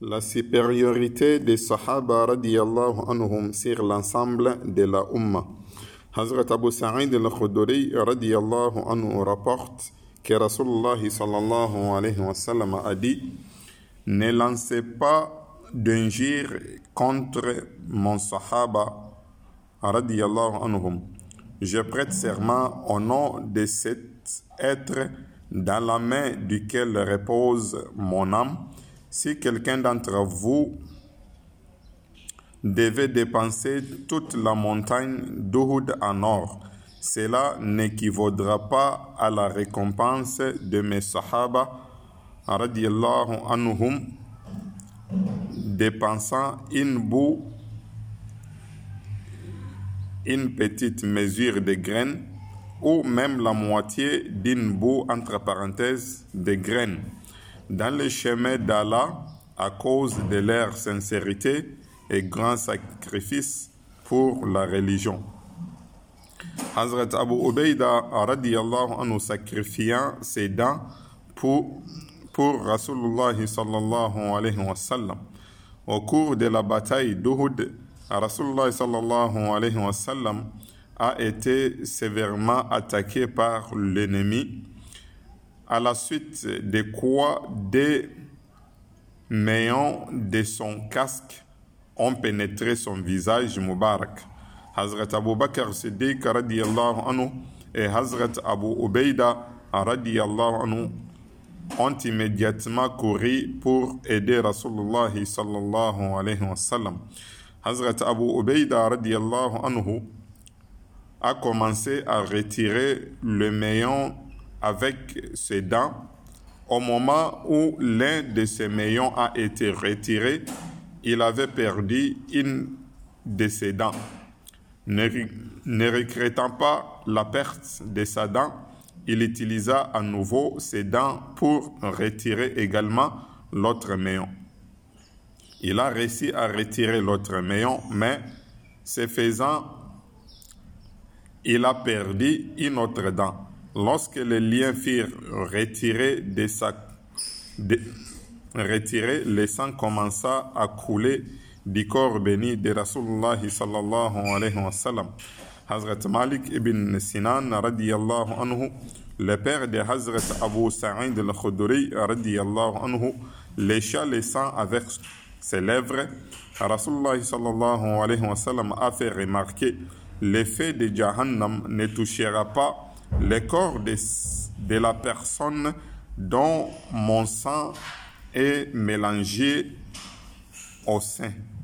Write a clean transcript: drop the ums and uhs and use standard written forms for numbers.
La supériorité des Sahaba radiyallahu anhum sur l'ensemble de la Ummah. Hazrat Abu Sa'id al-Khudri radiyallahu anhu rapporte que Rasulullah sallallahu alayhi wa sallam a dit: ne lancez pas d'injure contre mon Sahaba radiyallahu anhum. Je prête serment au nom de cet être dans la main duquel repose mon âme. Si quelqu'un d'entre vous devait dépenser toute la montagne d'Uhud en or, cela n'équivaudra pas à la récompense de mes Sahaba radiyallahu anhum dépensant une petite mesure de graines ou même la moitié d'une boue entre parenthèses de graines dans le chemin d'Allah à cause de leur sincérité et grand sacrifice pour la religion. Hazrat Abu Ubaida radiyallahu anhu sacrifiant ses dents pour Rasulullah sallallahu alayhi wa sallam. Au cours de la bataille d'Uhud, Rasulullah sallallahu alayhi wa sallam a été sévèrement attaqué par l'ennemi, à la suite de quoi des maillons de son casque ont pénétré son visage mubarak. Hazrat Abu Bakr Siddiq radiyallahu anhu et Hazrat Abu Ubaida radiyallahu anhu ont immédiatement couru pour aider Rasulullah sallallahu alayhi wa sallam. Hazrat Abu Ubaida radiyallahu anhu a commencé à retirer le maillon avec ses dents. Au moment où l'un de ses maillons a été retiré, il avait perdu une de ses dents. Ne regrettant pas la perte de sa dent, il utilisa à nouveau ses dents pour retirer également l'autre maillon. Il a réussi à retirer l'autre maillon, mais ce faisant, il a perdu une autre dent. Lorsque les liens furent retirés, le sang commença à couler du corps béni de Rasulullah sallallahu alayhi wa sallam. Hazrat Malik ibn Sinan radiyallahu anhu, le père de Hazrat Abu Sa'id al-Khudri radiyallahu anhu, lécha le sang avec ses lèvres. Rasulullah sallallahu alayhi wa sallam a fait remarquer: le feu de Jahannam ne touchera pas le corps de la personne dont mon sang est mélangé au sein.